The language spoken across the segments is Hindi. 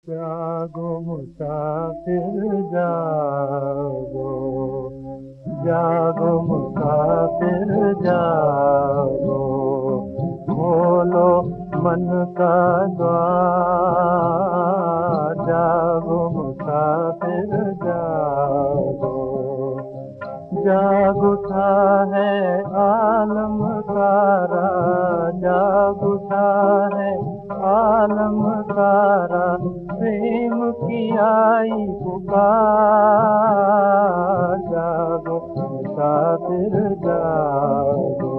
जागो मुसाफिर जागो, जागो मुसाफिर जागो, खोलो मन का द्वार। जागो मुसाफिर जागो, जाग उठा है आलम सारा, जाग उठा है आलम सारा, प्रेम की आई पुकार। जागो मुसाफिर जागो,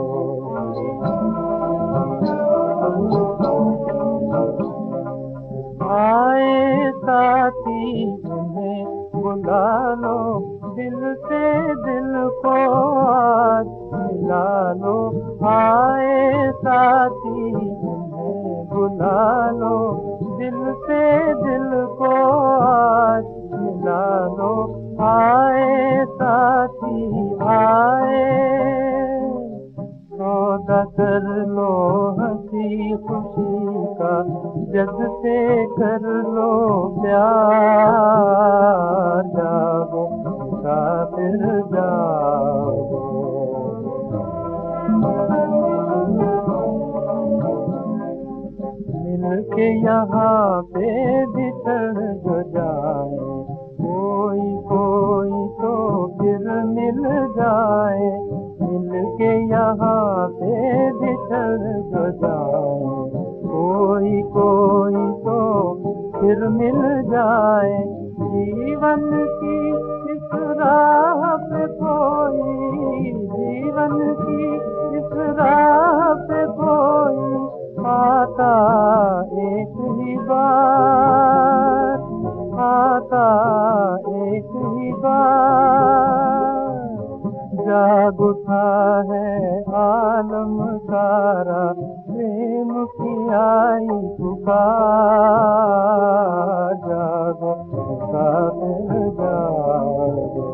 आए साथी उन्हें बुला लो, दिल से दिल को आज मिला लो। आए साथी उन्हें बुला लो, दिल से दिल को आज मिला लो। आए साथी आए, सौदा कर लो हंसी खुशी का, जग से कर लो प्यार। जागो मुसाफिर जागो, मिल के यहाँ पे बिछड़ जो जाए, कोई कोई तो फिर मिल जाए। मिल के यहाँ पे बिछड़ जो जाए, कोई कोई तो फिर मिल जाए। जीवन की इस राह पे कोई, जीवन की इस राह पे कोई आता एक ही बार, आता एक ही बार। जाग उठा है आलम सारा, प्रेम की आई पुकार। जागो मुसाफिर जागो,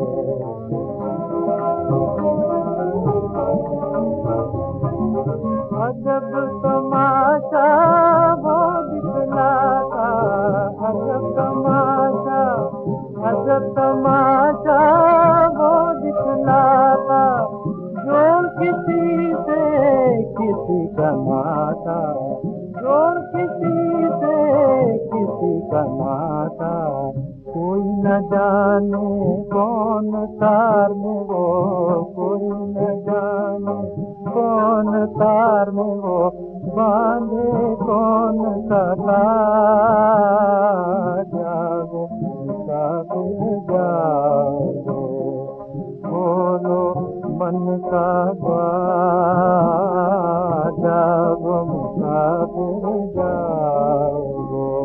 अजब तमाशा वो दिखलाता, अजब तमाशा, अजब तमाशा वो दिखलाता, जो किसी से किसी का नाता, जो किसी से किसी का नाता। कोई न जाने कौन तार में वो, कोई न जाने कौन तार में वो, बांधे कौन सा तार। जागो मुसाफिर जागो, खोलो मन का द्वार। जागो मुसाफिर जागो।